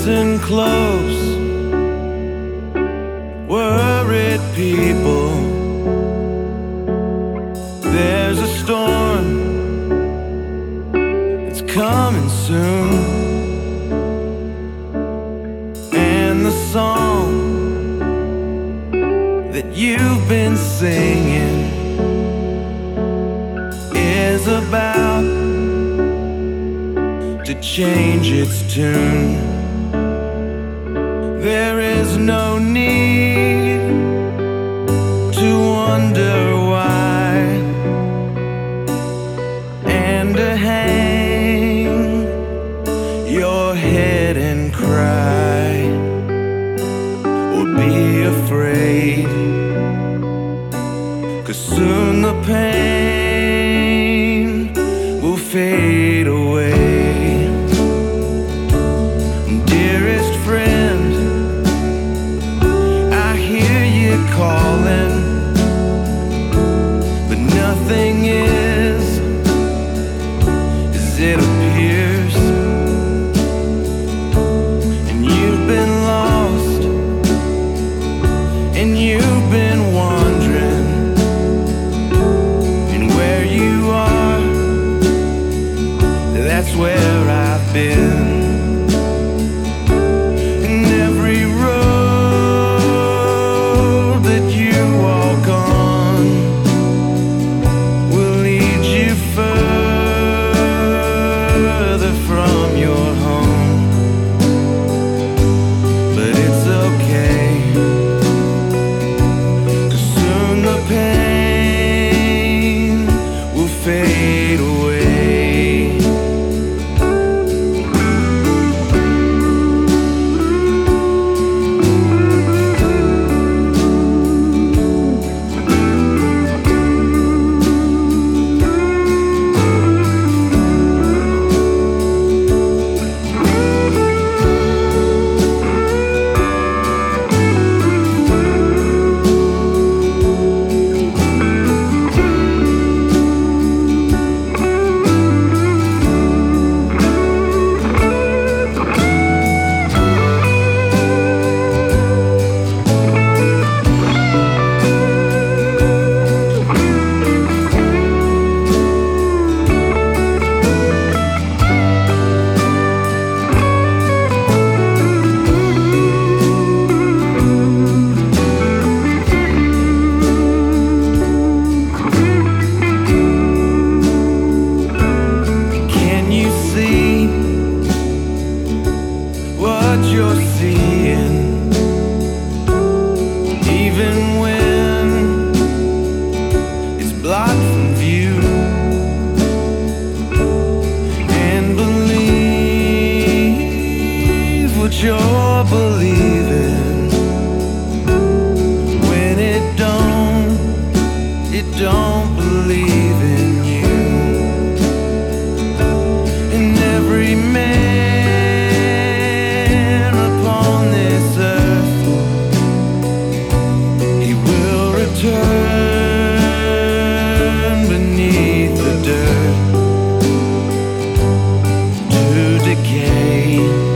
Listen close, worried people. There's a storm, it's coming soon. And the song that you've been singing is about to change its tune. There is no need to wonder why, and to hang your head and cry, or be afraid, 'cause soon the pain will fade away. Dearest friend, I hear you calling, but nothing is as it appears. And you've been lost, and you've been wandering, and where you are, that's where I've been. Fade away. What you're seeing, even when it's blocked from view. And believe what you're believing. When it don't believe in you. And every man upon this earth, he will return beneath the dirt to decay.